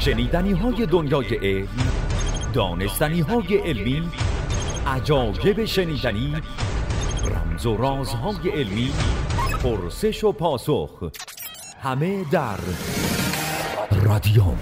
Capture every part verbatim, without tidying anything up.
شنیدنی های دنیای علم، دانستنی های علمی، عجایب شنیدنی، رمز و رازهای علمی، پرسش و پاسخ، همه در رادیوم.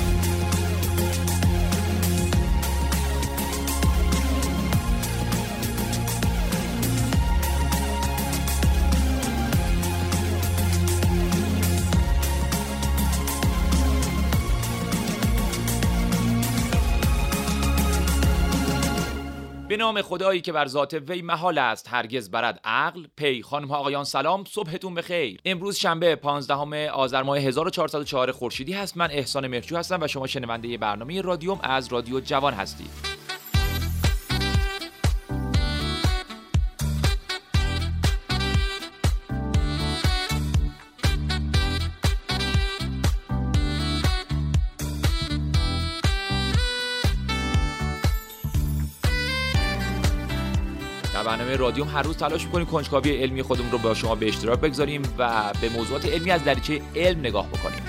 به نام خدایی که بر ذات وی محال است هرگز برد عقل. پی خانم ها آقایان سلام، صبحتون بخیر. امروز شنبه پانزدهم آذر ماه هزار و چهارصد و چهار خورشیدی هست. من احسان مهرجو هستم و شما شنونده برنامه رادیوم از رادیو جوان هستید. برنامه رادیوم هر روز تلاش می‌کنیم کنجکاوی علمی خودمون رو با شما به اشتراک بگذاریم و به موضوعات علمی از دریچه علم نگاه بکنیم.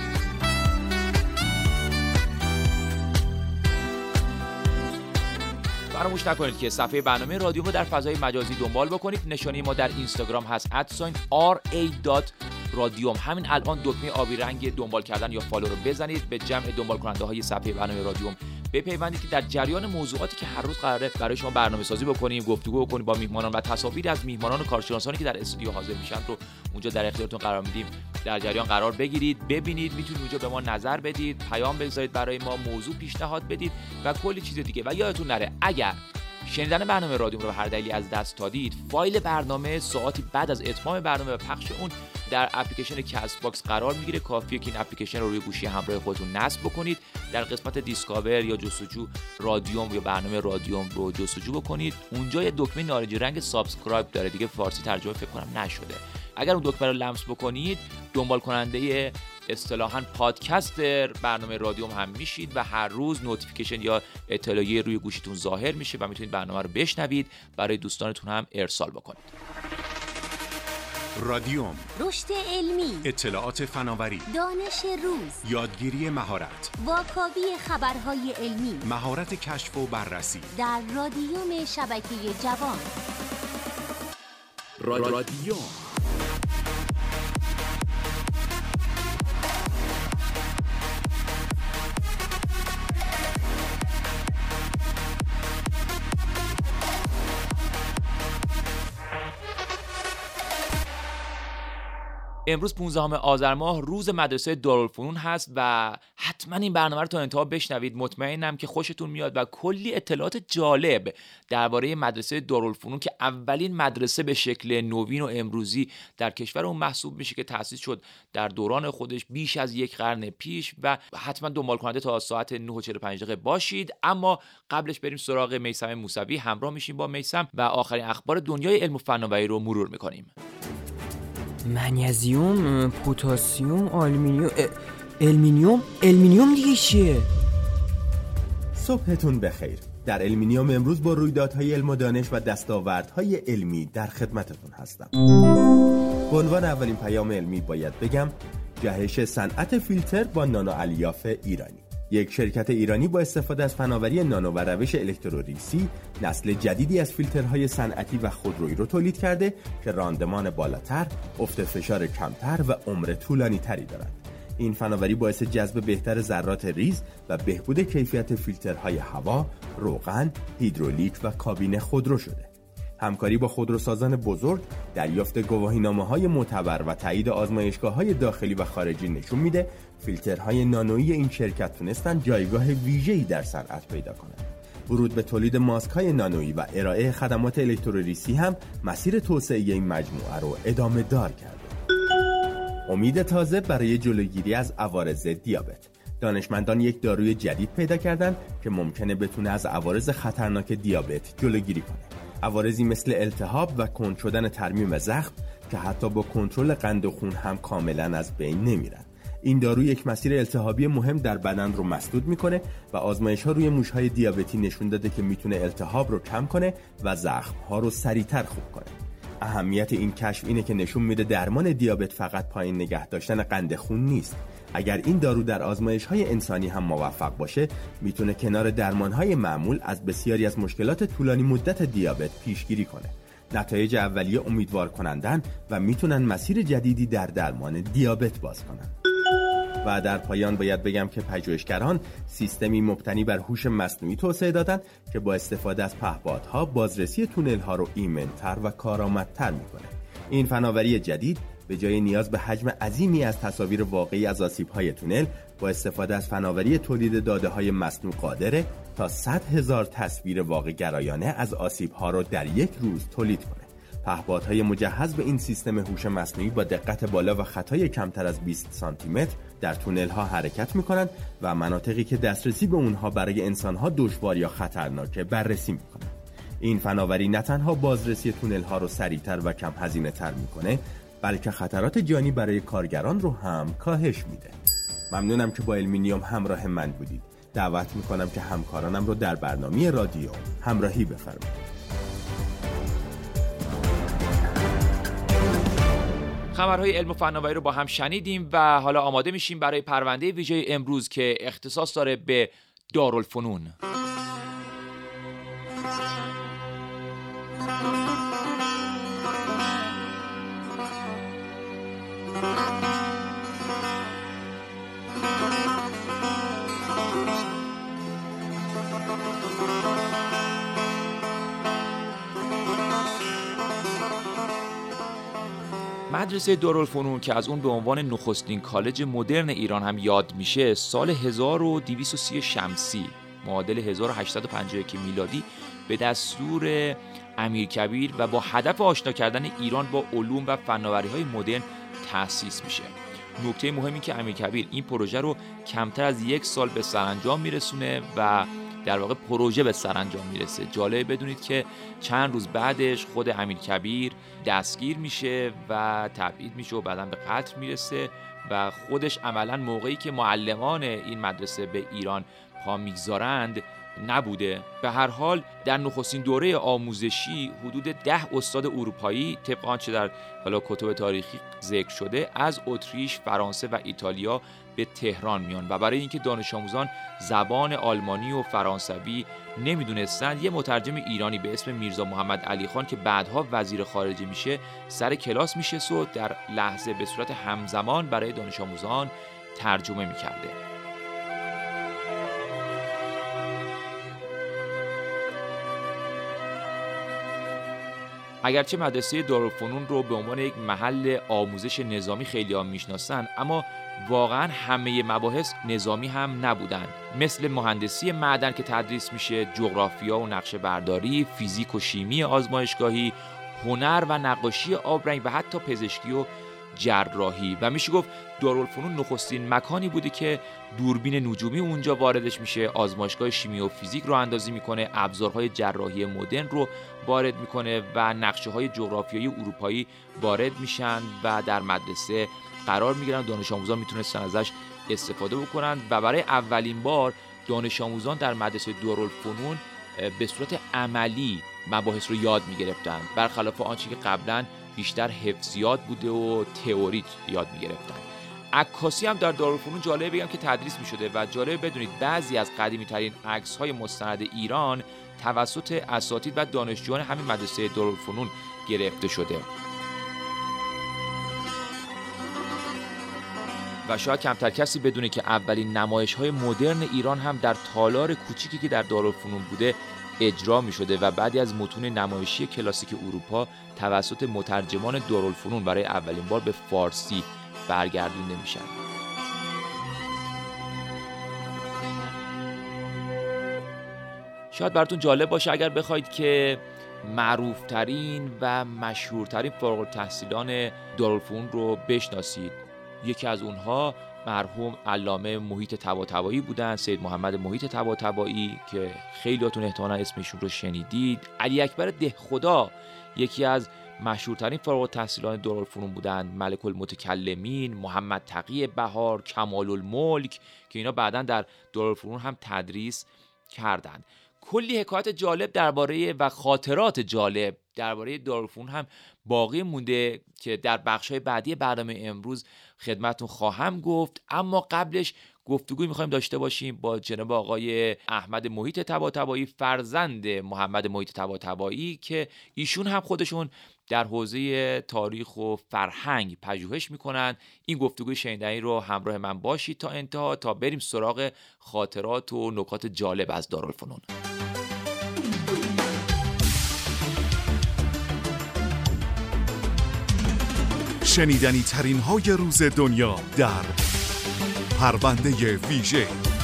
فراموش نکنید که صفحه برنامه رادیوم رو در فضای مجازی دنبال بکنید. نشانی ما در اینستاگرام هست ات آر ای دات رادیوم. همین الان دکمه آبی رنگ دنبال کردن یا فالو رو بزنید، به جمع دنبال کننده های صفحه برنامه رادیوم بپیوندید که در جریان موضوعاتی که هر روز قراره برای شما برنامه‌سازی بکنیم، گفتگو بکنیم با میهمانان و تصاویر از میهمانان و کارشناسانی که در استودیو حاضر میشن رو اونجا در اختیارتون قرار میدیم. در جریان قرار بگیرید، ببینید، میتونید اونجا به ما نظر بدید، پیام بگذارید برای ما، موضوع پیشنهاد بدید و کلی چیز دیگه. و یادتون نره اگر شنیدن برنامه رادیوم رو به هر دلیلی از دست دادید، فایل برنامه ساعتی بعد از اتمام برنامه و پخش اون در اپلیکیشن کست باکس قرار میگیره. کافیه که این اپلیکیشن رو روی گوشی همراه خودتون نصب بکنید، در قسمت دیسکاور یا جستجو رادیوم یا برنامه رادیوم رو جستجو بکنید. اونجا یه دکمه نارنجی رنگ سابسکرایب داره، دیگه فارسی ترجمه فکر کنم نشده. اگر اون دکمه رو لمس بکنید، دنبال کننده اصطلاحاً پادکستر برنامه رادیوم هم میشید و هر روز نوتیفیکیشن یا اطلاعیه روی گوشیتون ظاهر میشه و میتونید برنامه رو بشنوید، برای دوستانتون هم ارسال بکنید. رادیوم، رشد علمی، اطلاعات فناوری، دانش روز، یادگیری مهارت، واکاوی خبرهای علمی، مهارت کشف و بررسی در رادیوم شبکه جوان. رادیوم. امروز پانزدهم آذر ماه روز مدرسه دارالفنون هست و حتما این برنامه رو تا انتها بشنوید. مطمئنم که خوشتون میاد و کلی اطلاعات جالب درباره مدرسه دارالفنون که اولین مدرسه به شکل نوین و امروزی در کشور اون محسوب میشه که تأسیس شد در دوران خودش بیش از یک قرن پیش و حتما دنبال کننده تا ساعت نه و چهل و پنج دقیقه باشید. اما قبلش بریم سراغ میثم موسوی، همراه میشیم با میثم و آخرین اخبار دنیای علم و فناوری رو مرور میکنیم. منیزیم، پتاسیم، آلومینیوم، المینیوم، المینیوم دیگه چیه؟ صبحتون بخیر. در المینیوم امروز با رویدادهای علم و دانش و دستاوردهای علمی در خدمتتون هستم. به عنوان اولین پیام علمی باید بگم جهش صنعت فیلتر با نانو الیاف ایرانی. یک شرکت ایرانی با استفاده از فناوری نانو و روش الکترولیسی نسل جدیدی از فیلترهای صنعتی و خودرویی رو تولید کرده که راندمان بالاتر، افت فشار کمتر و عمر طولانی تری دارند. این فناوری باعث جذب بهتر ذرات ریز و بهبود کیفیت فیلترهای هوا، روغن، هیدرولیک و کابین خودرو شده. همکاری با خودروسازان بزرگ، دریافت گواهینامه‌های معتبر و تایید آزمایشگاه‌های داخلی و خارجی نشون میده فیلترهای نانویی این شرکت تونستن جایگاه ویژه‌ای در صنعت پیدا کنند. ورود به تولید ماسک‌های نانویی و ارائه خدمات الکترولیسی هم مسیر توسعه این مجموعه رو ادامه دار کرده. امید تازه برای جلوگیری از عوارض دیابت. دانشمندان یک داروی جدید پیدا کردن که ممکنه بتونه از عوارض خطرناک دیابت جلوگیری کنه. عوارضی مثل التهاب و کند شدن ترمیم زخم که حتی با کنترل قند خون هم کاملا از بین نمیرن. این دارو یک مسیر التهابی مهم در بدن رو مسدود میکنه و آزمایش‌ها روی موش‌های دیابتی نشون داده که میتونه التهاب رو کم کنه و زخم‌ها رو سریعتر خوب کنه. اهمیت این کشف اینه که نشون میده درمان دیابت فقط پایین نگه داشتن قند خون نیست. اگر این دارو در آزمایش‌های انسانی هم موفق باشه، میتونه کنار درمان‌های معمول از بسیاری از مشکلات طولانی مدت دیابت پیشگیری کنه. نتایج اولیه امیدوار کنندن و میتونن مسیر جدیدی در درمان دیابت باز کنن. و در پایان باید بگم که پژوهشگران سیستمی مبتنی بر هوش مصنوعی توسعه دادن که با استفاده از پهپادها بازرسی تونل‌ها رو ایمن‌تر و کارآمدتر میکنه. این فناوری جدید به جای نیاز به حجم عظیمی از تصاویر واقعی از آسیب‌های تونل، با استفاده از فناوری تولید داده‌های مصنوع قادره تا صد هزار تصویر واقع گرایانه از آسیب‌ها رو در یک روز تولید کنه. پهپادهای مجهز به این سیستم هوش مصنوعی با دقت بالا و خطای کمتر از بیست سانتی متر در تونل‌ها حرکت می‌کنند و مناطقی که دسترسی به اونها برای انسان‌ها دشوار یا خطرناکه بررسی می‌کنند. این فناوری نه تنها بازرسی تونل‌ها رو سریعتر و کم هزینه‌تر می‌کنه، بلکه خطرات جانی برای کارگران رو هم کاهش میده. ممنونم که با المینیوم همراه من بودید. دعوت می‌کنم که همکارانم رو در برنامه رادیو همراهی بفرمایید. خبرهای علم و فناوری رو با هم شنیدیم و حالا آماده میشیم برای پرونده ویژه امروز که اختصاص داره به دارالفنون. مدرسه دارالفنون که از اون به عنوان نخستین کالج مدرن ایران هم یاد میشه، سال هزار و دویست و سی شمسی معادل هزار و هشتصد و پنجاه و یک میلادی به دستور امیرکبیر و با هدف آشنا کردن ایران با علوم و فناوری‌های مدرن تأسیس میشه. نکته مهمی که امیرکبیر این پروژه رو کمتر از یک سال به سرانجام میرسونه و در واقع پروژه به سرانجام میرسه. جالب بدونید که چند روز بعدش خود امیرکبیر دستگیر میشه و تبعید میشه و بعداً به قتل میرسه و خودش عملاً موقعی که معلمان این مدرسه به ایران پا میگذارند نبوده. به هر حال در نخستین دوره آموزشی حدود ده استاد اروپایی طبق آنچه در حالا کتب تاریخی ذکر شده از اتریش، فرانسه و ایتالیا به تهران میان و برای اینکه دانش آموزان زبان آلمانی و فرانسوی نمیدونستند، یه مترجم ایرانی به اسم میرزا محمد علی خان که بعدها وزیر خارجه میشه سر کلاس میشه و در لحظه به صورت همزمان برای دانش آموزان ترجمه میکرده. اگرچه مدرسه دارالفنون رو به عنوان یک محل آموزش نظامی خیلی هم میشناسن، اما واقعا همه مباحث نظامی هم نبودن. مثل مهندسی معدن که تدریس میشه، جغرافیا و نقشه برداری، فیزیک و شیمی آزمایشگاهی، هنر و نقاشی آبرنگ و حتی پزشکی و جراحی. و میشه گفت دارالفنون نخستین مکانی بوده که دوربین نجومی اونجا واردش میشه، آزمایشگاه شیمی و فیزیک رو اندازی میکنه، ابزارهای جراحی مدرن رو وارد میکنه و نقشه های جغرافیایی اروپایی وارد میشن و در مدرسه قرار میگیرن. دانش آموزان میتونستن ازش استفاده بکنن و برای اولین بار دانش آموزان در مدرسه دارالفنون به صورت عملی مباحث رو یاد میگرفتن، برخلاف آنچه که قبلا بیشتر حفظیات بوده و تئوریت یاد میگرفتن. عکاسی هم در دارالفنون جالب بگم که تدریس میشده و جالب بدونید بعضی از قدیمی ترین عکس های مستند ایران توسط اساتید و دانشجویان همین مدرسه دارالفنون گرفته شده. و شاید کمتر کسی بدونه که اولین نمایش‌های مدرن ایران هم در تالار کوچیکی که در دارالفنون بوده اجرا می شده و بعدی از متون نمایشی کلاسیک اروپا توسط مترجمان دارالفنون برای اولین بار به فارسی برگردونده میشن. شاید براتون جالب باشه اگر بخواید که معروفترین و مشهورترین فارغ التحصیلان دارالفنون رو بشناسید. یکی از اونها مرحوم علامه محیط طباطبایی بودن، سید محمد محیط طباطبایی که خیلیاتون احتمالاً اسمشون رو شنیدید. علی اکبر دهخدا یکی از مشهورترین فارغ التحصیلان دارالفنون بودند. ملک المتکلمین، محمد تقی بهار، کمال الملک که اینا بعداً در دارالفنون هم تدریس کردند. کلی حکایت جالب درباره و خاطرات جالب درباره دارالفنون هم باقی مونده که در بخش‌های بعدی برنامه امروز خدمتتون خواهم گفت. اما قبلش گفتگوی می‌خوایم داشته باشیم با جناب آقای احمد محیط طباطبایی، فرزند محمد محیط طباطبایی، که ایشون هم خودشون در حوزه تاریخ و فرهنگ پژوهش میکنن. این گفتگوی شنیدنی رو همراه من باشید تا انتها تا بریم سراغ خاطرات و نکات جالب از دارالفنون. شنیدنی ترین های روز دنیا در پرونده ویژه.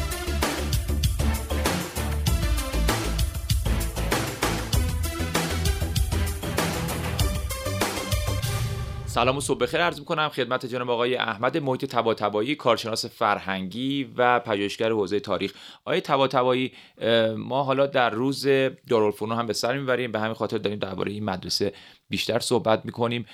سلام و صبح بخیر عرض می‌کنم خدمت جناب آقای احمد محیط طباطبایی، کارشناس فرهنگی و پژوهشگر حوزه تاریخ. آقای طباطبایی، ما حالا در روز دارالفنون هم به سر می‌بریم، به همین خاطر داریم درباره این مدرسه بیشتر صحبت می‌کنیم.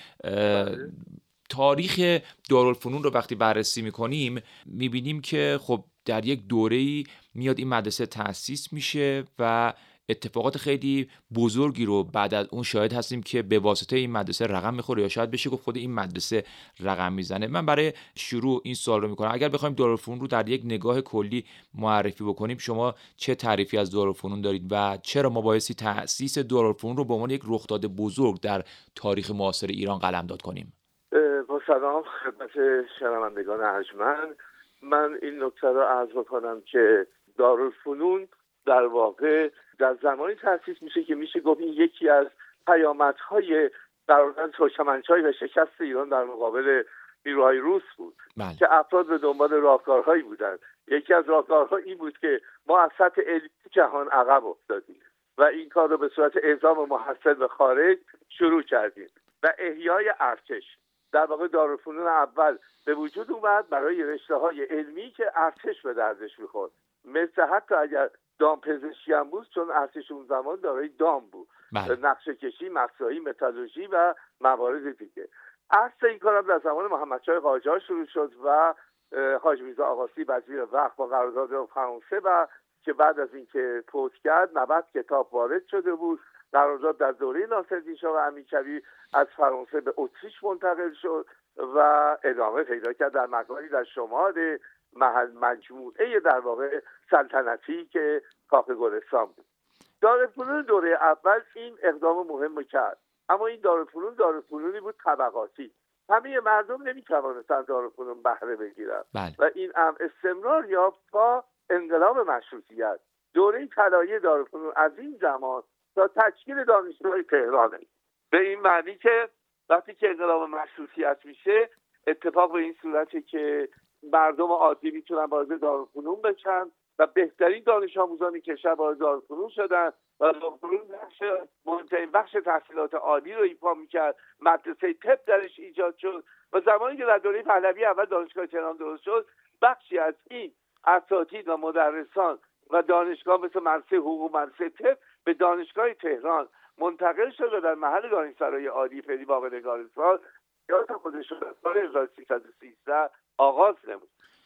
تاریخ دارالفنون رو وقتی بررسی می‌کنیم می‌بینیم که خب در یک دوره‌ای میاد این مدرسه تأسیس میشه و اتفاقات خیلی بزرگی رو بعد از اون شاهد هستیم که به واسطه این مدرسه رقم میخوره، یا شاید بشه گفت خود این مدرسه رقم میزنه. من برای شروع این سوال رو میکنم، اگر بخوایم دارالفنون رو در یک نگاه کلی معرفی بکنیم، شما چه تعریفی از دارالفنون دارید و چرا ما بایستی تأسیس دارالفنون رو به عنوان یک رخداد بزرگ در تاریخ معاصر ایران قلمداد کنیم؟ با سلام خدمت شنوندگان ارجمند، من این نکته رو عرض بکنم که دارالفنون در واقع در زمانی تأسیس میشه که میشه گفت این یکی از پیامدهای قرارداد ترکمنچای و شکست ایران در مقابل نیروهای روس بود. بله. که افراد به دنبال راهکارهایی بودند. یکی از راهکارها این بود که ما از سطح علمی جهان عقب افتادیم و این کار رو به صورت اعزام محصل به خارج شروع کردیم و احیای ارتش. در واقع دارالفنون اول به وجود اومد برای رشته‌های علمی که ارتش به دردش می‌خورد، مثل حتی اگر دامپزشکی هم بود، چون ارتش اون زمان دارای دام بود، نقشه کشی، مسایی، متالورژی و موارد دیگه. اصل این کارم در زمان محمدشاه قاجار شروع شد و حاج میرزا آقاسی وزیر وقت با قرارداد فرانسه و که بعد از اینکه فوت کرد نود کتاب وارد شده بود. قرارداد در دوره ناصرالدین شاه و امیرکبیر از فرانسه به اتریش منتقل شد و ادامه پیدا کرد در مکانی در شمال محل مجموعه در واقع سلطنتی که کاخ گلستان بود. دارالفنون دوره اول این اقدام مهم کرد، اما این دارالفنون دارالفنونی بود طبقاتی. همه مردم نمی‌توانستند دارالفنون بهره بگیرند و این امر استمرار یافت تا انقلاب مشروطیت. دوره طلایی دارالفنون از این زمان تا تشکیل دانشگاه تهران، به این معنی که وقتی که انقلاب مشروطیت میشه اتفاق به این صورته که مردم عادی میتونن وارد دارالفنون بشن و بهترین دانش آموزان کشور وارد دارالفنون شدن و دارالفنون بخش مهمترین بخش تحصیلات عالی رو ایفا میکرد. مدرسه طب درش ایجاد شد و زمانی که در دوره پهلوی اول دانشگاه تهران درست شد، بخشی از این اساتید و مدرسان و دانشگاه مثل مدرسه حقوق و مدرسه طب به دانشگاه تهران منتقل شد و در محل دانشسرای عالی فعلی باغ نگارستان یاد خودش در سال هزار و سیصد و سیزده آغاز نمود.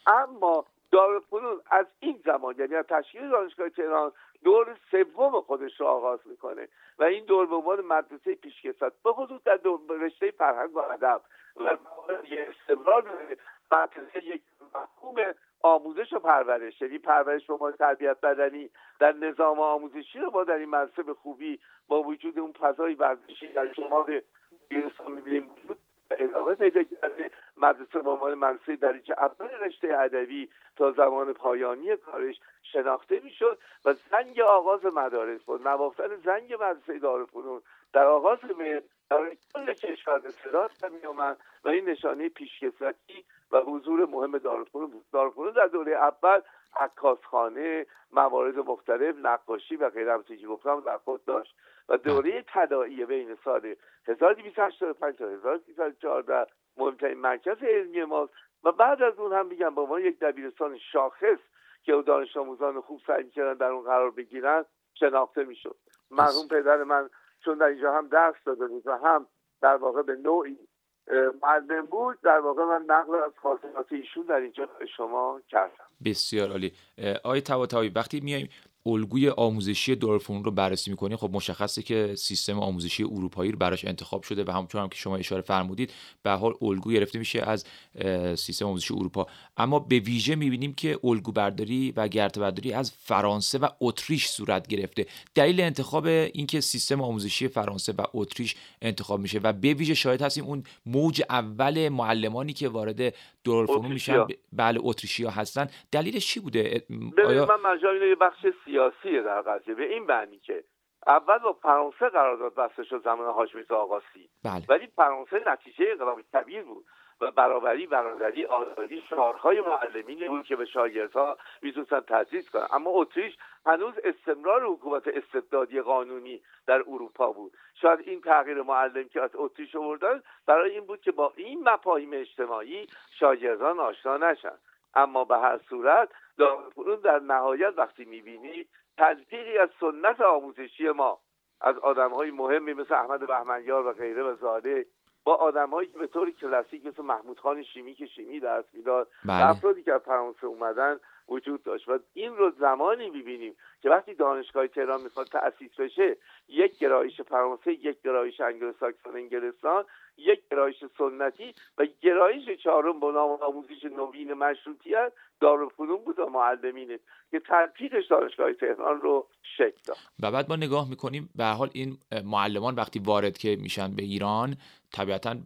اما دارالفنون از این زمان، یعنی از تشکیل دانشگاه تهران، دور سوم خودش رو آغاز میکنه و این دور به عنوان مدرسه پیشکسوت به خصوص در رشته فرهنگ و ادب و استمرار مدرسه یک مفهوم آموزش و پرورش، یعنی پرورش به عنوان تربیت بدنی در نظام آموزشی رو ما در این مدرسه به خوبی با وجود اون فضای ورزشی در شمال ایران می‌بینیم ادامه پیدا کرده. مدرسه به عنوان مدرسه درجه اول رشته ادبی تا زمان پایانی کارش شناخته میشد و زنگ آغاز مدارس بود. نواختن زنگ مدرسه دارالفنون در آغاز مهر در کل کشور به صدا می‌آمد و این نشانه پیشکسوتی و حضور مهم دارالفنون بود. دارالفنون در دوره اول عکاسخانه، موارد مختلف، نقاشی و غیره همونطور که گفتم در خود داشت و دوره طلایی بین سال هزار و دویست و هشتاد و پنج تا هزار و سیصد و چهارده مهمترین مرکز علمی ماست و بعد از اون هم میگم به عنوان یک دبیرستان شاخص که دانش آموزان خوب سعی می‌کردن در اون قرار بگیرن شناخته میشد. مرحوم پدر من چون در اینجا هم درس داده بود و هم در واقع به نوعی معلم بود، در واقع من نقل از خاطرات ایشون در اینجا به شما کردم. بسیار عالی. آقای طباطبایی، وقتی میایم الگوی آموزشی دارالفنون رو بررسی می‌کنیم، خب مشخصه که سیستم آموزشی اروپایی رو براش انتخاب شده و همونطور هم که شما اشاره فرمودید به هر حال الگو گرفته میشه از سیستم آموزشی اروپا. اما به ویژه می‌بینیم که الگو برداری و گرته برداری از فرانسه و اتریش صورت گرفته. دلیل انتخاب این که سیستم آموزشی فرانسه و اتریش انتخاب میشه و به ویژه شاهد هستیم اون موج اول معلمانی که وارد دارالفنون میشن بله اتریشی‌ها هستن، دلیلش چی بوده؟ آیا من مجال اینه یه بخش سیاسی در قضیه، به این معنی که اول با فرانسه قرارداد بسته شد زمان حاج میرزا آقاسی، بله. ولی فرانسه نتیجه انقلاب کبیر بود و برابری، برادری، آزادی شعارهای معلمین بود که به شاگردها میتونستن تدریس کنن. اما اتریش هنوز استمرار حکومت استبدادی قانونی در اروپا بود. شاید این تغییر معلم که از اتریش آوردن برای این بود که با این مفاهیم اجتماعی شاگردان آشنا نشن. اما به هر صورت دارالفنون در نهایت وقتی میبینی تلفیقی از سنت آموزشی ما از آدم‌های مهمی مثل احمد بهمنیار و غیره و زاده با آدم‌هایی که به طور کلاسیک مثل محمود خان شیمی که شیمی درس میداد، افرادی که از فرانسه اومدن وجود داشت و این رو زمانی می‌بینیم که وقتی دانشگاه تهران میخواد تأسیس بشه یک گرایش فرانسه، یک گرایش انگلوساکسون انگلستان، یک گرایش سنتی و گرایش چهارم به نام آموزش نوین مشروطیت دارالفنون بود و معلمینه که تلفیقش دانشگاه تهران رو شکل داد. و بعد ما نگاه میکنیم به هر حال این معلمان وقتی وارد که میشن به ایران طبیعتاً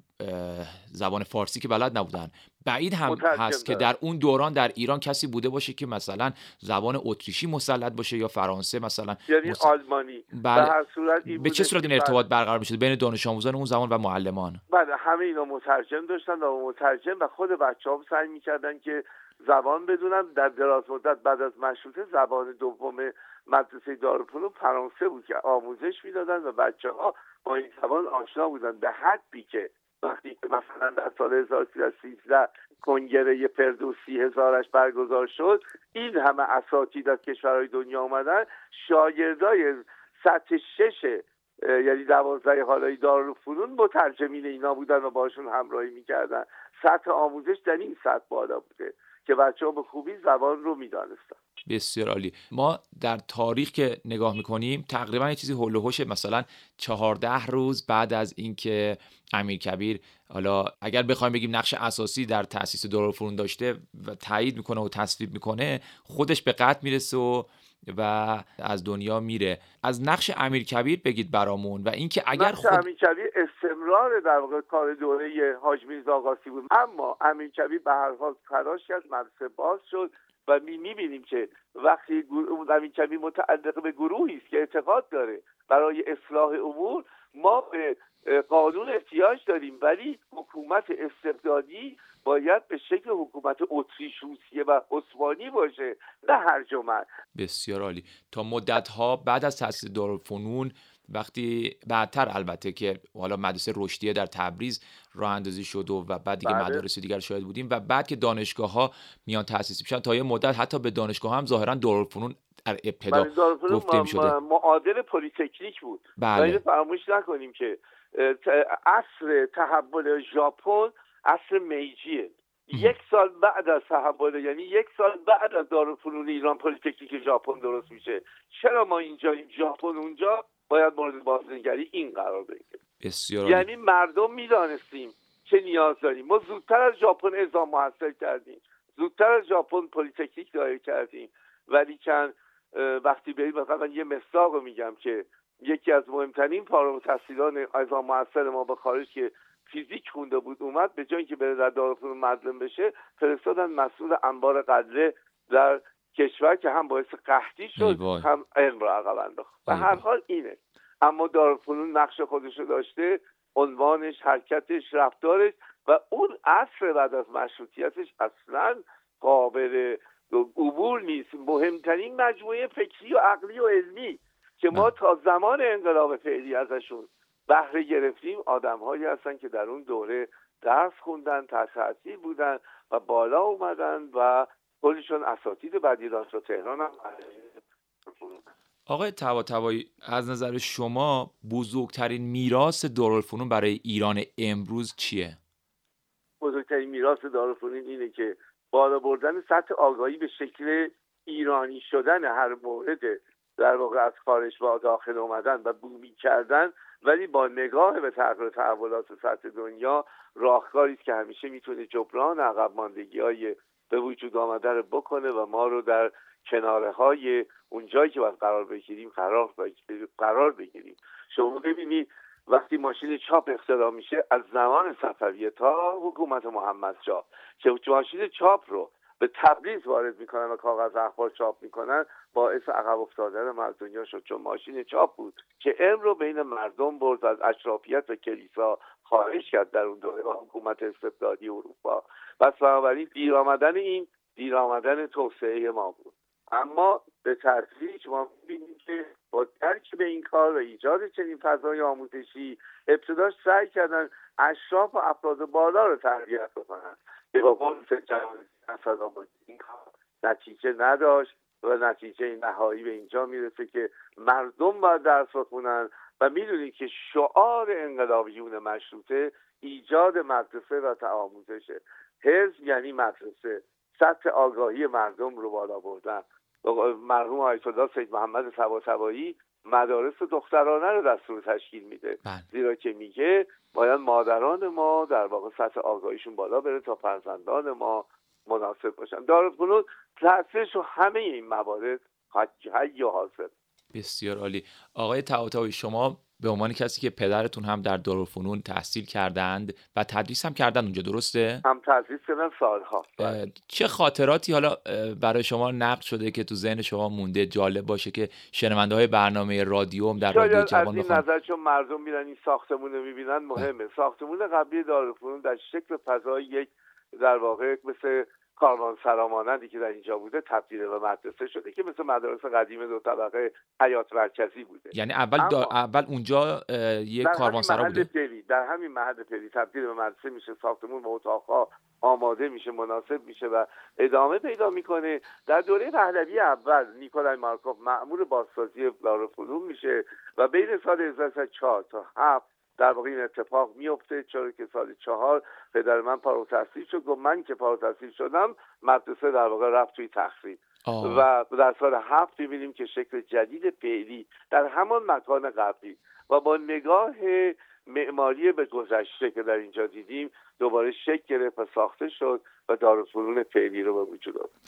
زبان فارسی که بلد نبودن. بعید هم هست که در اون دوران در ایران کسی بوده باشه که مثلا زبان اتریشی مسلط باشه یا فرانسه مثلا یعنی مسلط... آلمانی. بله. به هر صورت این به چه صورت این ارتباط برقرار میشه بین دانش آموزان اون زمان و معلمان؟ بله همه اینا مترجم داشتن و مترجم و خود بچه‌ها سعی می‌کردن که زبان بدونن. در دراز مدت بعد از مشروطه زبان دوم مدرسه دارالفنون فرانسه بود که آموزش میدادن و بچه‌ها با این زبان آشنا بودن به حدی که وقتی مثلا در سال هزار و سیصد و سیزده کنگره فردوسی هزارش برگزار شد، این همه اساتید از کشورهای دنیا اومدن، شاگردای سطح شش یعنی دوازده حالای دارالفنون مترجمین اینا بودن و باشون همراهی میکردن. سطح آموزش در این سطح بالا بوده که بچه‌ها به خوبی زبان رو میدانستن. بسیار عالی. ما در تاریخ که نگاه میکنیم تقریبا یه چیزی هول و هوش مثلا چهارده روز بعد از اینکه امیرکبیر، حالا اگر بخوایم بگیم نقش اساسی در تأسیس دارالفنون داشته و تایید میکنه و تصویب میکنه، خودش به قتل میرسه و و از دنیا میره. از نقش امیرکبیر بگید برامون و اینکه اگر خود امیرکبیر استمرار در واقع کار دوره حاج میرزا آقاسی بود، اما امیرکبیر به هر حال تلاش کرد مدرسه باز شد و می می‌بینیم که وقتی امیرکبیر متعلق به گروهی است که اعتقاد داره برای اصلاح امور ما به قانون احتیاج داریم، ولی حکومت استبدادی باید به شکل حکومت اتریش، روسیه و عثمانی باشه، نه هرج و مرج. بسیار عالی. تا مدت‌ها بعد از تأسیس دارالفنون، وقتی بعدتر البته که حالا مدرسه رشدیه در تبریز راه اندازی شد و بعد دیگه مدارس دیگر شاهد بودیم و بعد که دانشگاه‌ها میان تأسیس میشن تا یه مدت حتی به دانشگاه هم ظاهرا دارالفنون در ابتدا گفته می‌شده معادل پلی‌تکنیک بود. بله. فراموش نکنیم که عصر تحول ژاپن عصر میجیه. یک سال بعد از تحول، یعنی یک سال بعد از دارالفنون ایران پلی‌تکنیک ژاپن درست میشه. چرا ما اینجا این ژاپن اونجا باید مورد بازنگری این قرار بگیره؟ بسیار یعنی مردم میدانستیم چه نیاز داریم. ما زودتر از ژاپن اعزام محصل کردیم، زودتر از ژاپن پلی‌تکنیک دایر کردیم، ولی چند وقتی بریم مثلا یه مثال رو میگم که یکی از مهمترین فارغ التحصیلان اعزام محصل ما به خارج که فیزیک خونده بود اومد، به جای اینکه بره در دارالفنون معلم بشه فرستادن مسئول انبار غله در کشور که هم باعث قحطی شد ایوای. هم علم را عقب انداخت. به هر حال اینه. اما دارالفنون نقش خودش رو داشته، عنوانش، حرکتش، رفتارش و اون عصر بعد از مشروطیتش اصلا قابل عبور نیست. مهمترین مجموعه فکری و عقلی و علمی که ما تا زمان انقلاب فعلی ازشون بهره گرفتیم آدم‌هایی هستن که در اون دوره درس خوندن، تحت تاثیر بودن و بالا اومدن و کلشون اساتید بدیدانش و تهران هم. آقای طباطبایی، از نظر شما بزرگترین میراث دارالفنون برای ایران امروز چیه؟ بزرگترین میراث دارالفنون اینه که بالا بردن سطح آگاهی به شکل ایرانی شدن هر مورد در واقع از خارج با داخل اومدن و بومی کردن، ولی با نگاه به تغییر تحولات سطح دنیا راهکاری است که همیشه میتونه جبران عقب ماندگی‌های به وجود آمده رو بکنه و ما رو در کناره‌های اون جایی که باید قرار بگیریم قرار قرار بگیریم. شما ببینید وقتی ماشین چاپ اختراع میشه از زمان صفویه تا حکومت محمدشاه که ماشین چاپ رو به تبریز وارد میکنن و کاغذ اخبار چاپ میکنن، باعث عقب افتادن مردم دنیا شد، چون ماشین چاپ بود که علم رو بین مردم برد و از اشرافیت و کلیسا خارج کرد در اون دوره حکومت استبدادی اروپا. پس بنابراین دیر آمدن این دیر آمدن توسعه ما بود. اما به تدریج ما می‌بینیم که با درک به این کار و ایجاد چنین فضای آموزشی ابتداش سعی کردن اشراف و افراد بالا رو تربیت بکنن که با قول این کار نتیجه نداشت و نتیجه نهایی به اینجا میرسه که مردم باید درس بخونن و میدونید که شعار انقلابیون مشروطه ایجاد مدرسه و آموزشه. حزب یعنی مدرسه، سطح آگاهی مردم رو بالا بردن. مرحوم آیت الله سید محمد طباطبایی مدارس دخترانه رو دستور تشکیل میده، زیرا که میگه باید مادران ما در واقع سطح آگاهیشون بالا بره تا فرزندان ما مناسب باشن. دارالفنون تأثیرش رو همه این موارد حی و حاصل. بسیار عالی. آقای طباطبایی، شما به عنوان کسی که پدرتون هم در دارالفنون تحصیل کردند و تدریس هم کردن اونجا، درسته؟ هم تدریس کردن سالها. چه خاطراتی حالا برای شما نقل شده که تو ذهن شما مونده جالب باشه که شنونده های برنامه رادیوم در رادیو جوان بخوان؟ از این نظر چون مردم میرن این ساختمون رو میبینن مهمه. ساختمون قبلی دارالفنون در شکل فضای یک در واقع مثل کاروانسرا مانندی که در اینجا بوده تبدیل به مدرسه شده که مثل مدارس قدیم دو طبقه حیات مرکزی بوده. یعنی اول دار... اول اونجا یک کاروانسرا بوده. پلی در همین محل پلی تبدیل به مدرسه میشه، ساختمون با اتاق‌ها آماده میشه، مناسب میشه و ادامه پیدا میکنه. در دوره پهلوی اول نیکولای مارکوف مأمور بازسازی دارالفنون میشه و بین سال هزار و سیصد و چهار تا هفت در واقع این اتفاق میفته، چرا که سال چهار پدر من فارغ التحصیل شد. گفت من که فارغ التحصیل شدم مدرسه در واقع رفت توی تخریب و در سال هفت می‌بینیم که شکل جدید فعلی در همان مکان قبلی و با نگاه معماری به گذشته که در اینجا دیدیم دوباره شکل گرفت و ساخته شد و دارالفنون فعلی رو به وجود آورد.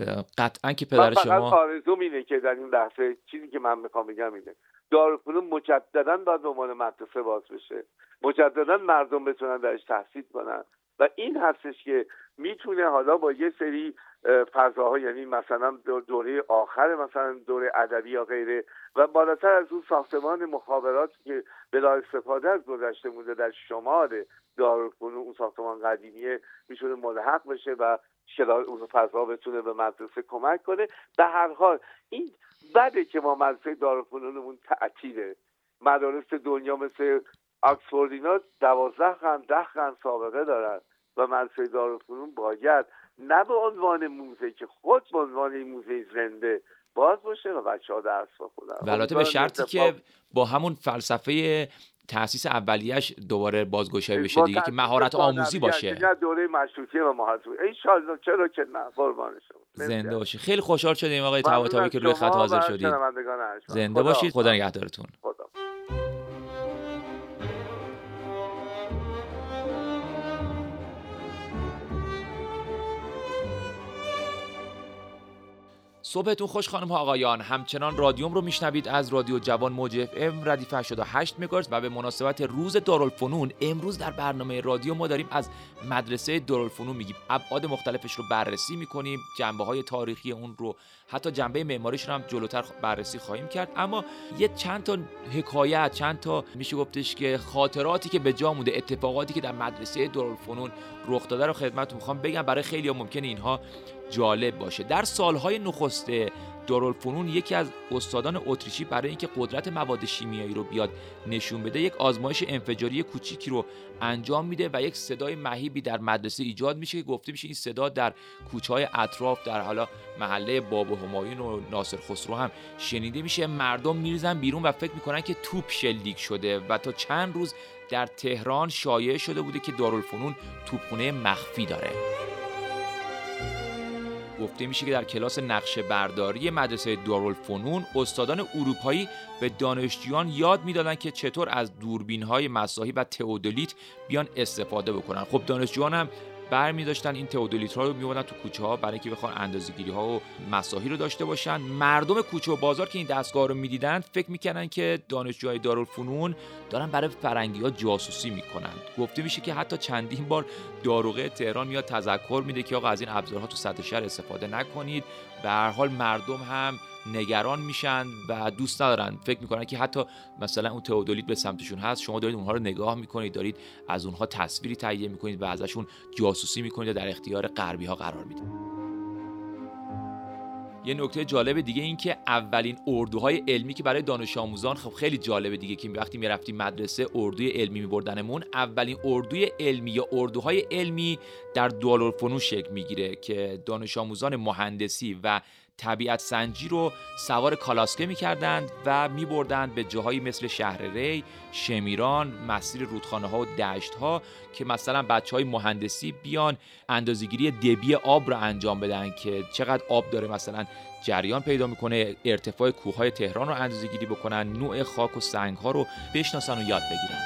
قطعا که پدر شما فقط آرزوم اینه که در این لحظه چیزی که من میخوام بگم اینه دارالفنون مجدداً باید به عنوان مدرسه باز بشه، مجدداً مردم بتونن درش تحصیل کنن و این هستش که میتونه حالا با یه سری فضاها، یعنی مثلا دوره آخر مثلا دوره ادبی یا غیره و بالاتر از اون ساختمان مخابرات که بلا استفاده از گذشته مونده در شمال دارالفنون، اون ساختمان قدیمیه میتونه ملحق بشه و اون فضا بتونه به مدرسه کمک کنه. به هر حال این بده که ما مدرسه دارالفنونمون تعطیله. مدارس دنیا مثل آکسفورد اینا دوازده قرن ده قرن سابقه دارن و مدرسه دارالفنون باید نه به عنوان موزه که خود به عنوان موزه زنده باز باشه و بچه‌ها درس بخونن، و البته به شرطی که با همون فلسفه تأسیس اولیه‌اش دوباره بازگشایی بشه دیگه، که مهارت آموزی باشه. نه دوره مشروطیه و مهارت ان شاءالله، چرا که نه، قربان شما. زنده باشید. خیلی خوشحال شدیم آقای طباطبایی که روی خط حاضر شدید. زنده باشید. خدا نگهدارتون. خدا. صبحتون خوش خانم ها آقایان. همچنان رادیوم رو میشنوید از رادیو جوان موج اف ام ردیف هشتاد و هشت مگاهرتز و به مناسبت روز دارالفنون امروز در برنامه رادیو ما داریم از مدرسه دارالفنون میگیم، ابعاد مختلفش رو بررسی میکنیم، جنبه های تاریخی اون رو، حتی جنبه معماریش رو هم جلوتر بررسی خواهیم کرد. اما یه چند تا حکایت، چند تا میشه گفتش که خاطراتی که به جا مونده، اتفاقاتی که در مدرسه دارالفنون رخ داده رو خدمتتون میخوام بگم. برای خیلی‌ها ممکنه اینها جالب باشه. در سالهای نخست دارالفنون یکی از استادان اتریشی برای اینکه قدرت مواد شیمیایی رو بیاد نشون بده، یک آزمایش انفجاری کوچیکی رو انجام میده و یک صدای مهیبی در مدرسه ایجاد میشه که گفته میشه این صدا در کوچه‌های اطراف در حالا محله باب همایون و ناصر خسرو هم شنیده میشه. مردم میریزن بیرون و فکر میکنن که توپ شلیک شده و تا چند روز در تهران شایعه شده بوده که دارالفنون توپخانه مخفی داره. گفته میشه که در کلاس نقشه برداری مدرسه دارالفنون استادان اروپایی به دانشجویان یاد میدادن که چطور از دوربین‌های مساحی و تئودولیت بیان استفاده بکنن. خب دانشجویان هم برمی داشتن این تئودولیت ها رو میوردن تو کوچه ها برای اینکه بخوان اندازه‌گیری ها و مساحی رو داشته باشن. مردم کوچه و بازار که این دستگاه رو میدیدن فکر میکردن که دانشجوهای دارالفنون دارن برای فرنگی‌ها جاسوسی میکنن. گفته میشه که حتی چندین بار داروغه تهران میاد تذکر میده که آقا از این ابزارها تو سطح شهر استفاده نکنید. به هر حال مردم هم نگران میشن و دوست ندارن، فکر میکنن که حتی مثلا اون تئودولیت به سمتشون هست، شما دارید اونها رو نگاه میکنید، دارید از اونها تصویری تهیه میکنید و ازشون جاسوسی میکنید و در اختیار غربی ها قرار میدید. یه نکته جالب دیگه این که اولین اردوهای علمی که برای دانش آموزان، خب خیلی جالبه دیگه که وقتی میرفتیم مدرسه اردوی علمی میبردنمون، اولین اردوی علمی یا اردوهای علمی در دارالفنون شکل میگیره که دانش آموزان مهندسی و طبیعت سنجی رو سوار کالاسکه می‌کردند و می‌بردند به جاهایی مثل شهر ری، شمیران، مسیر رودخانه ها و دشت ها که مثلا بچهای مهندسی بیان اندازه‌گیری دبی آب رو انجام بدن که چقدر آب داره مثلا جریان پیدا میکنه، ارتفاع کوههای تهران رو اندازه‌گیری بکنن، نوع خاک و سنگ ها رو بشناسن و یاد بگیرن.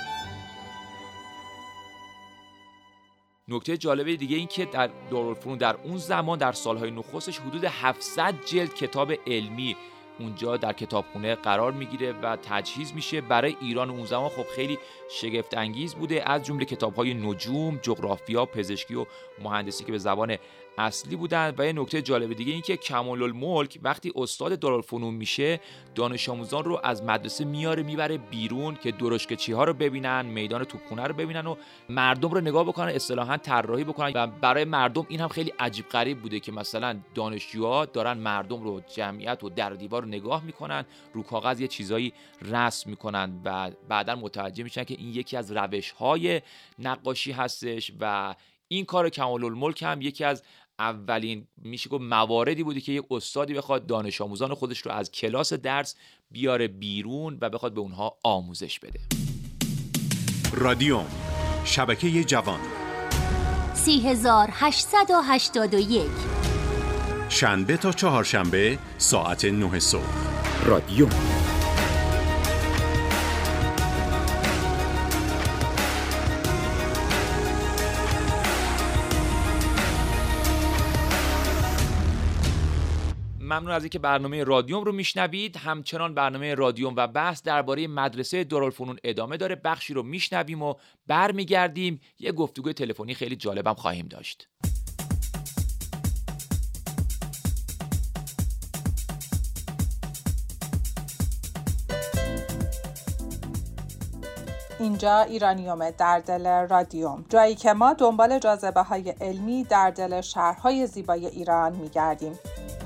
نکته جالب دیگه این که در دارالفنون در اون زمان در سالهای نخستش حدود هفتصد جلد کتاب علمی اونجا در کتابخونه قرار میگیره و تجهیز میشه. برای ایران اون زمان خب خیلی شگفت انگیز بوده، از جمله کتاب‌های نجوم، جغرافیا، پزشکی و مهندسی که به زبان اصلی بودن. و یه نکته جالب دیگه این که کمال‌الملک وقتی استاد دارالفنون میشه دانش آموزان رو از مدرسه میاره میبره بیرون که درشکچی‌ها رو ببینن، میدان توپخونه رو ببینن و مردم رو نگاه بکنن، اصطلاحاً طراحی بکنن. و برای مردم این هم خیلی عجیب غریب بوده که مثلا دانشجوها دارن مردم رو، جمعیت و در دیوار رو نگاه میکنن، رو کاغذ یه چیزایی رسم میکنن و بعداً متوجه میشن که این یکی از روش‌های نقاشی هستش. و این کار کمال‌الملک هم یکی از اولین میشه گفت مواردی بوده که یک استادی بخواد دانش آموزان خودش رو از کلاس درس بیاره بیرون و بخواد به اونها آموزش بده. رادیوم، شبکه جوان، سی هزار هشتصد و هشتاد و یک، شنبه تا چهارشنبه ساعت نه صبح. رادیوم. ممنون از اینکه برنامه رادیوم رو میشنوید. همچنان برنامه رادیوم و بحث درباره مدرسه دارالفنون ادامه داره. بخشی رو میشنویم و برمیگردیم. یه گفتگوی تلفنی خیلی جالبم خواهیم داشت. اینجا ایرانیومه در دل رادیوم، جایی که ما دنبال جاذبه های علمی در دل شهرهای زیبای ایران میگردیم.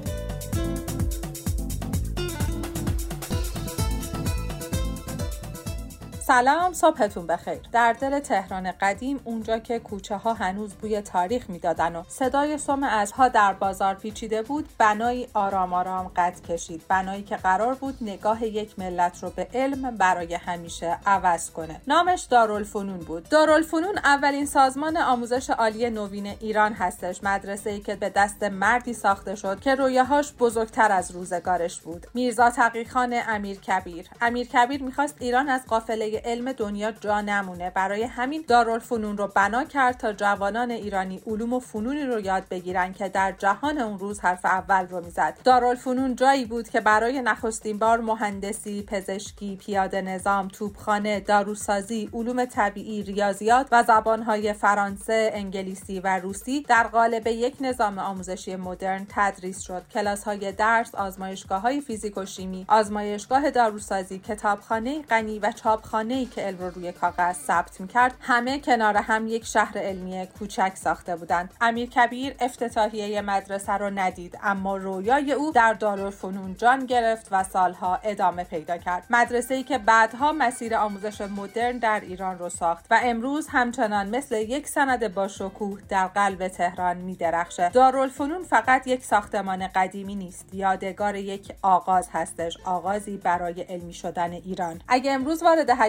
سلام، صبحتون بخیر. در دل تهران قدیم، اونجا که کوچه ها هنوز بوی تاریخ میدادن و صدای سم اسب‌ها در بازار پیچیده بود، بنایی آرام آرام قد کشید. بنایی که قرار بود نگاه یک ملت رو به علم برای همیشه عوض کنه. نامش دارالفنون بود. دارالفنون اولین سازمان آموزش عالی نوین ایران هستش. مدرسه‌ای که به دست مردی ساخته شد که رویاهاش بزرگتر از روزگارش بود. میرزا تقی‌خان امیرکبیر. امیرکبیر می‌خواست ایران از قافله علم دنیا جا نمونه. برای همین دارالفنون رو بنا کرد تا جوانان ایرانی علوم و فنونی رو یاد بگیرن که در جهان اون روز حرف اول رو میزد. دارالفنون جایی بود که برای نخستین بار مهندسی، پزشکی، پیاده نظام، توپخانه، داروسازی، علوم طبیعی، ریاضیات و زبانهای فرانسه، انگلیسی و روسی در قالب یک نظام آموزشی مدرن تدریس شد. کلاس‌های درس، آزمایشگاه‌های فیزیک و شیمی، آزمایشگاه داروسازی، کتابخانه غنی و چاپخانه ای که علم رو روی کاغذ ثبت می‌کرد، همه کنار هم یک شهر علمی کوچک ساخته بودند. امیرکبیر افتتاحیه مدرسه رو ندید، اما رویای او در دارالفنون جان گرفت و سالها ادامه پیدا کرد. مدرسه‌ای که بعدها مسیر آموزش مدرن در ایران رو ساخت و امروز همچنان مثل یک سند با شکوه در قلب تهران می‌درخشه. دارالفنون فقط یک ساختمان قدیمی نیست، یادگار یک آغاز هستش، آغازی برای علمی شدن ایران. اگه امروز وارد حیاط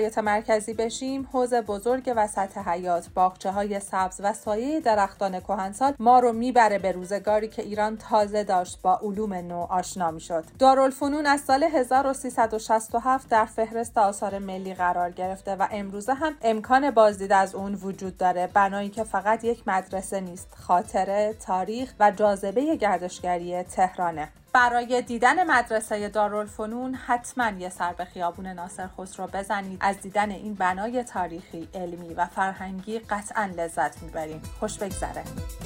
شرایط مرکزی بشیم، حوض بزرگ وسط حیاط، باغچه‌های سبز و سایه درختان کهنسال ما رو میبره به روزگاری که ایران تازه داشت با علوم نو آشنا میشد. دارالفنون از سال هزار و سیصد و شصت و هفت در فهرست آثار ملی قرار گرفته و امروزه هم امکان بازدید از اون وجود داره. بنایی که فقط یک مدرسه نیست، خاطره، تاریخ و جاذبه گردشگری تهرانه. برای دیدن مدرسه دارالفنون حتما یه سر به خیابون ناصر خسرو بزنید. از دیدن این بنای تاریخی، علمی و فرهنگی قطعا لذت میبریم. خوش بگذره.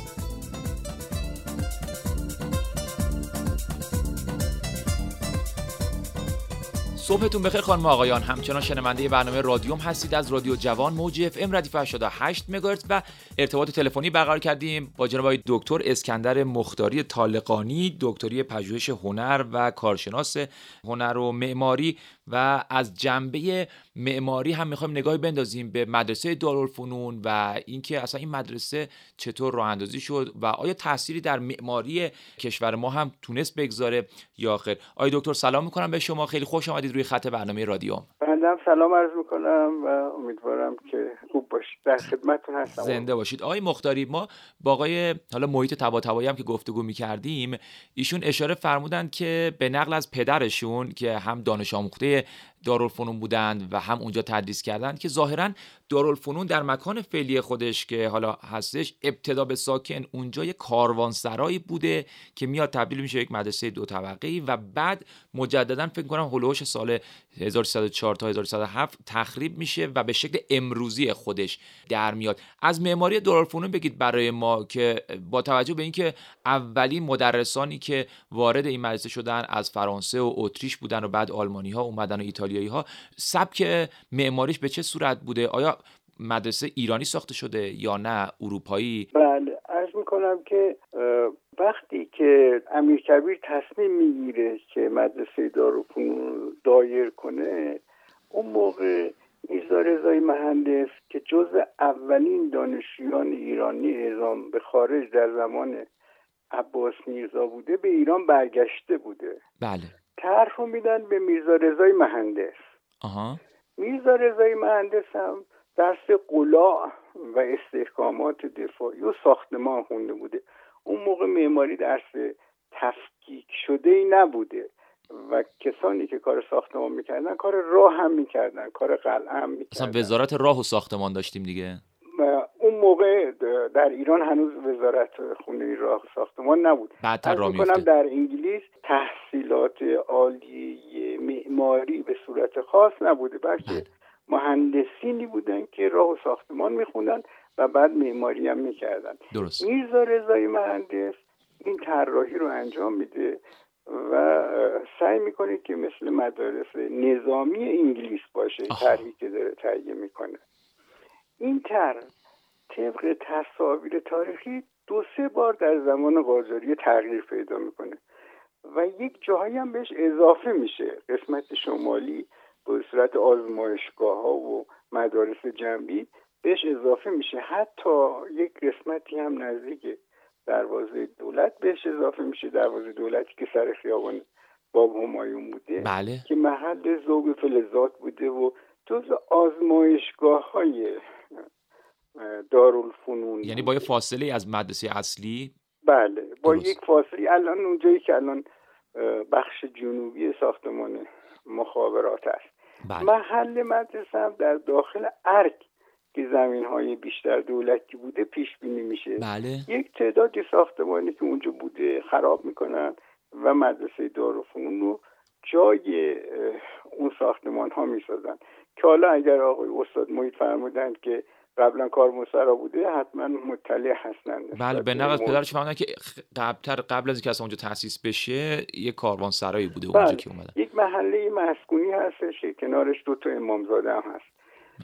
صبحتون بخیر خانم آقایان. همچنان شنونده برنامه رادیوم هستید از رادیو جوان موج اف ام ردیف هشتاد و هشت مگاهرتز و ارتباط تلفنی برقرار کردیم با جناب آقای دکتر اسکندر مختاری طالقانی، دکتری پژوهش هنر و کارشناس هنر و معماری، و از جنبه معماری هم میخوایم نگاهی بندازیم به مدرسه دارالفنون و اینکه اصلا این مدرسه چطور راه اندازی شد و آیا تأثیری در معماری کشور ما هم تونست بگذاره یا خیر. آقای دکتر سلام میکنم به شما، خیلی خوش آمدید روی خط برنامه رادیو. بنده سلام عرض میکنم و امیدوارم که خوب باشید. در خدمتتون هستم. زنده باشید. آقای مختاری، ما با آقای حالا محیط طباطبایی هم که گفتگو میکردیم، ایشون اشاره فرمودند که به نقل از پدرشون که هم دانش آموخته دارالفنون بودند و هم اونجا تدریس کردند که ظاهراً دارالفنون در مکان فعلی خودش که حالا هستش ابتدا به ساکن اونجا یک کاروانسرایی بوده که میاد تبدیل میشه یک مدرسه دو طبقه‌ای و بعد مجددا فکر کنم هولوش سال هزار و سیصد و چهار تا هزار و سیصد و هفت تخریب میشه و به شکل امروزی خودش در میاد. از معماری دارالفنون بگید برای ما که با توجه به اینکه اولین مدرسانی که وارد این مدرسه شدن از فرانسه و اتریش بودن و بعد آلمانی‌ها اومدن و ایتالیایی ها، سبک معماریش به چه صورت بوده؟ آیا مدرسه ایرانی ساخته شده یا نه اروپایی؟ بله، عرض میکنم که وقتی که امیرکبیر تصمیم میگیره که مدرسه دارالفنون دایر کنه، اون موقع میرزا رضای مهندس که جزء اولین دانشجویان ایرانی اعزام به خارج در زمان عباس میرزا بوده، به ایران برگشته بوده. بله. طرح رو میدن به میرزا رضای مهندس. آها. میرزا رضای مهندس هم درس قلاع و استحکامات دفاعی و ساختمان خونده بوده. اون موقع معماری درس تفکیک شده ای نبوده و کسانی که کار ساختمان میکردن کار راه هم میکردن، کار قلعه هم میکردن. مثلا وزارت راه و ساختمان داشتیم دیگه. اون موقع در ایران هنوز وزارت خونه راه و ساختمان نبود. بعدتر راه میفته. در انگلیس تحصیلات عالی معماری به صورت خاص نبوده، بلکه مهندسینی بودن که راه و ساختمان میخوندن و بعد معماری هم میکردن. درست. میرزا رضای مهندس این طراحی رو انجام میده و سعی میکنه که مثل مدارس نظامی انگلیس باشه. طرحی که داره تهیه میکنه، این طرح طبق تصاویر تاریخی دو سه بار در زمان قاجاری تغییر پیدا میکنه و یک جاهایی هم بهش اضافه میشه. قسمت شمالی به صورت آزمایشگاه ها و مدارس جنبی بهش اضافه میشه. حتی یک قسمتی هم نزدیک دروازه دولت بهش اضافه میشه، دروازه دولتی که سر خیابان باب همایون بوده. بله. که محل ذوب فلزات بوده و جز آزمایشگاه های دارالفنون، یعنی با یه فاصله از مدرسه اصلی. بله، با درست. یک فاصله. الان اونجایی که الان بخش جنوبی ساختمان مخابرات است. بله. محل مدرسه هم در داخل ارگ که زمین‌های بیشتر دولتی بوده پیش بینی میشه. بله. یک تعدادی ساختمانی که اونجا بوده خراب میکنن و مدرسه دارالفنون رو جای اون ساختمان ها میسازن که حالا اگر آقای استاد محیط فرمودند که قبلا کاروانسرا بوده، حتما مطلع هستند. بله، به نقل از پدرش فهمیدن که قبلتر قبل از اینکه اصلا اونجا تأسیس بشه یک کاروانسرایی بوده اونجا. بله. که اومدن یک محله مسکونی هستش که کنارش دو تا امامزاده هم هست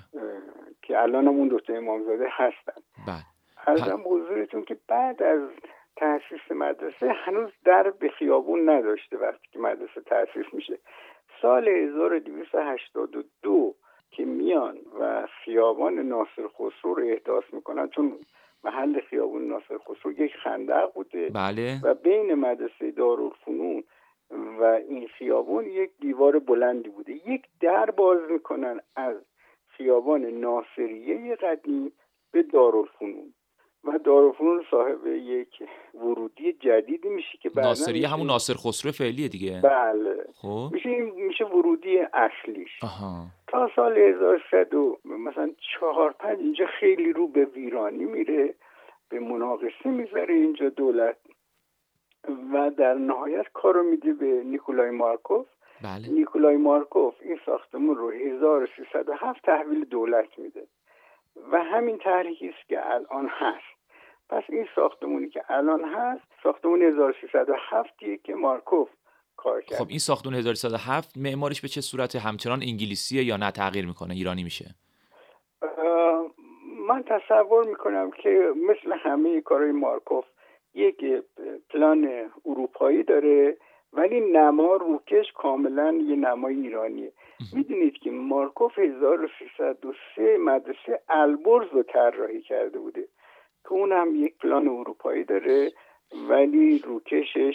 که الان هم اون دو تا امامزاده هستن. بله. عرضم حضورتون که بعد از تأسیس مدرسه هنوز در به خیابون نداشته. وقتی که مدرسه تأسیس میشه سال هزار و دویست و هشتاد و دو که میان و خیابان ناصر خسرو رو احداث میکنن، چون محل خیابان ناصر خسرو یک خندق بوده. بله. و بین مدرسه دارالفنون و این خیابان یک دیوار بلندی بوده. یک در باز میکنن از خیابان ناصریه قدیم به دارالفنون و دارالفنون صاحب یک ورودی جدیدی میشه که بعداً ناصریه همون ناصر خسرو فعلیه دیگه. بله خب میشه میشه ورودی اصلیش. آها. تا سال هزار و سیصد مثلا چهار پنج اینجا خیلی رو به ویرانی میره، به مناقصه میذاره اینجا دولت و در نهایت کارو میده به نیکولای مارکوف. بله. نیکولای مارکوف این ساختمون رو هزار و سیصد و هفت تحویل دولت میده و همین تاریخی است که الان هست. پس این ساختمونی که الان هست ساختمون هزار و سیصد و هفتیه که مارکوف کار کرد. خب این ساختمون هزار و سیصد و هفت معماریش به چه صورت؟ همچنان انگلیسیه یا نه تغییر میکنه ایرانی میشه؟ من تصور میکنم که مثل همه کارهای مارکوف یک پلان اروپایی داره ولی نما روکش کاملا یه نمای ایرانیه. میدونید که مارکوف هزار و سیصد و سه مدرسه البرز رو طراحی کرده بوده که اون هم یک پلان اروپایی داره ولی روکشش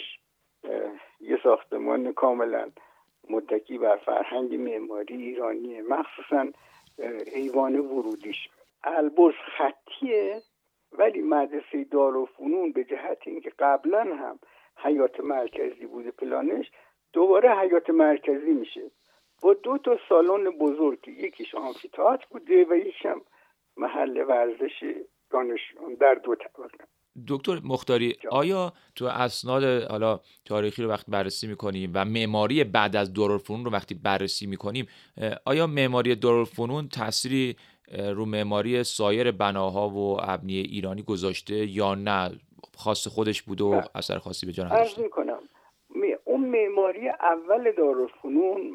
یه ساختمان کاملا متکی بر فرهنگ معماری ایرانیه، مخصوصا ایوان ورودیش. البرز خطیه ولی مدرسه دارالفنون به جهت اینکه قبلا هم حیات مرکزی بوده پلانش دوباره حیات مرکزی میشه با دو تا سالن بزرگ، یکیش آمفی‌تئاتر بوده و یکیش هم محل ورزش دانشجویان در دو طبقه. دکتر مختاری آیا تو اسناد حالا تاریخی رو وقتی بررسی میکنیم و معماری بعد از دارالفنون رو وقتی بررسی میکنیم آیا معماری دارالفنون تأثیری رو معماری سایر بناها و ابنیه ایرانی گذاشته یا نه خاص خودش بوده و اثر خاصی به جا نداشته؟ عرض میکنم اون معماری اول دارالفنون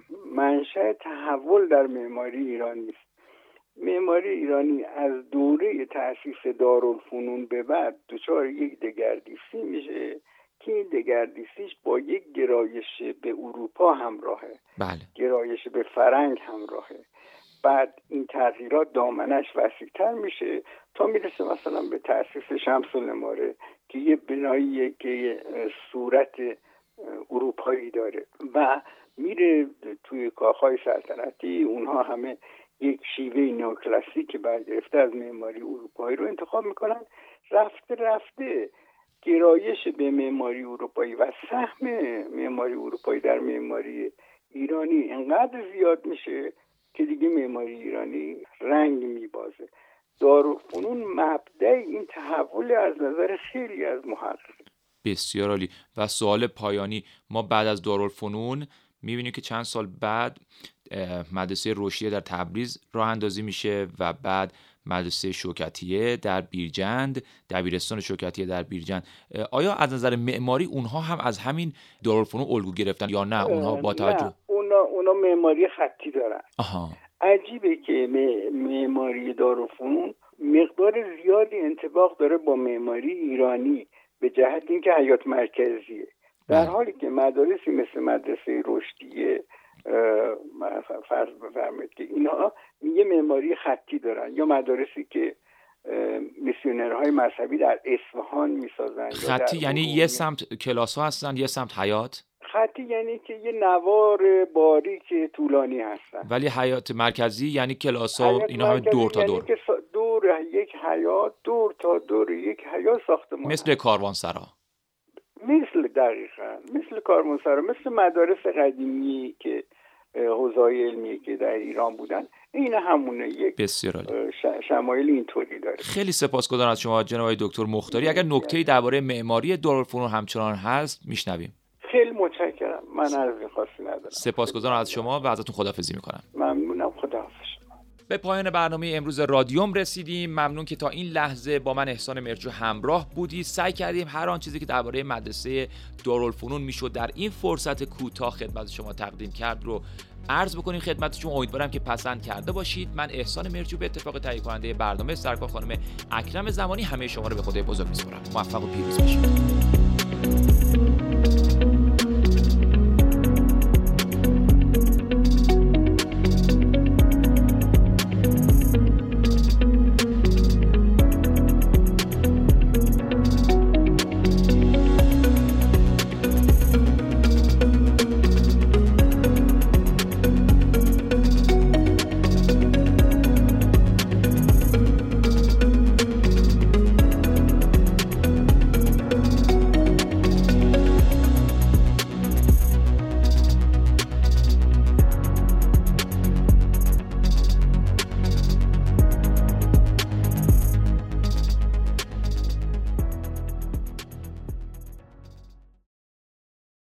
منشأ تحول در معماری ایرانی است. معماری ایرانی از دوره تأسیس دارالفنون به بعد دچار یک دگردیسی میشه که این دگردیسیش با یک گرایش به اروپا همراهه. بله. گرایش به فرنگ همراهه. بعد این تغییرات دامنش وسیع‌تر میشه تا میرسه مثلا به تأسیس شمس العماره که یه بنایی که صورت اروپایی داره و میره توی کاخهای سلطنتی اونها همه یک شیوه نئوکلاسیک برگرفته از معماری اروپایی رو انتخاب میکنن. رفته رفته گرایش به معماری اروپایی و سهم معماری اروپایی در معماری ایرانی انقدر زیاد میشه که دیگه معماری ایرانی رنگ میبازه. دارالفنون مبدأ این تحول از نظر خیلی از محققین. بسیار عالی. و سوال پایانی، ما بعد از دارالفنون میبینیم که چند سال بعد مدرسه رشدیه در تبریز راه اندازی میشه و بعد مدرسه شوکتیه در بیرجند، دبیرستان شوکتیه در بیرجند. آیا از نظر معماری اونها هم از همین دارالفنون الگو گرفتن یا نه اونها با توجه؟ نه اونا, اونا معماری خطی دارن. آها. عجیبه که معماری دارالفنون مقدار زیادی انطباق داره با معماری ایرانی به جهت اینکه حیات مرکزیه، در حالی که مدارسی مثل مدرسه رشدیه فرض بفرمایید که اینها یه معماری خطی دارن، یا مدارسی که میسیونرهای مذهبی در اصفهان میسازن. خطی یعنی یه سمت کلاس ها هستن یه سمت حیات؟ خطی یعنی که یه نوار باریک طولانی هستن. ولی حیات مرکزی یعنی کلاس ها اینا همه دور تا دور؟ یعنی که دور یک حیات، دور تا دور یک حیات ساختمان مثل کاروانسرا. مثل دقیقاً مثل کاروانسرا، مثل مدارس قدیمی که حوزه‌های علمی که در ایران بودن، این همونه. یک بسیار عالی. شمایل اینطوری داره. خیلی سپاسگزارم از شما جناب دکتر مختاری. اگر نکته‌ای درباره معماری دارالفنون همچنان هست میشنویم. خیلی متشکرم. من عرضی خاصی ندارم. سپاسگزارم از شما و ازتون خداحافظی میکنم. ممنونم. خداحافظ. به پایان برنامه امروز رادیوم رسیدیم. ممنون که تا این لحظه با من احسان مرجو همراه بودید. سعی کردیم هر آن چیزی که درباره مدرسه دارالفنون میشد در این فرصت کوتاه خدمت شما تقدیم کرد رو عرض بکنیم خدمتتون. امیدوارم که پسند کرده باشید. من احسان مرجو به اتفاق تهیه کننده برنامه سرکار خانم اکرم زمانی همه شما رو به خدای بزرگ میسپارم. موفق و پیروز باشید.